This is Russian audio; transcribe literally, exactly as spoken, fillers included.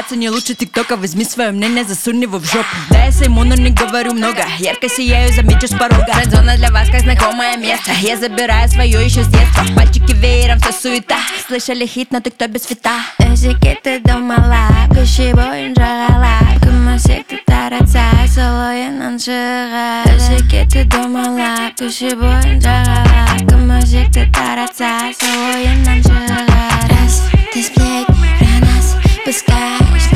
разбираться не лучше тиктока. Возьми свое мнение, засунь его в жопу. Да, я сойму, но не говорю много. Ярко сияю, замечу с порога. Френдзона для вас как знакомое место. Я забираю свое еще с детства. Пальчики веером, вся суета. Слышали хит, но ты кто без фита? Özge te domala, köşe boyunca hala. Kımacıkta taratsa, solo yanan çıra. Özge te domala, köşe boyunca hala. Kımacıkta taratsa, solo yanan çıra. Раз, ты сплетни про нас пускаешь.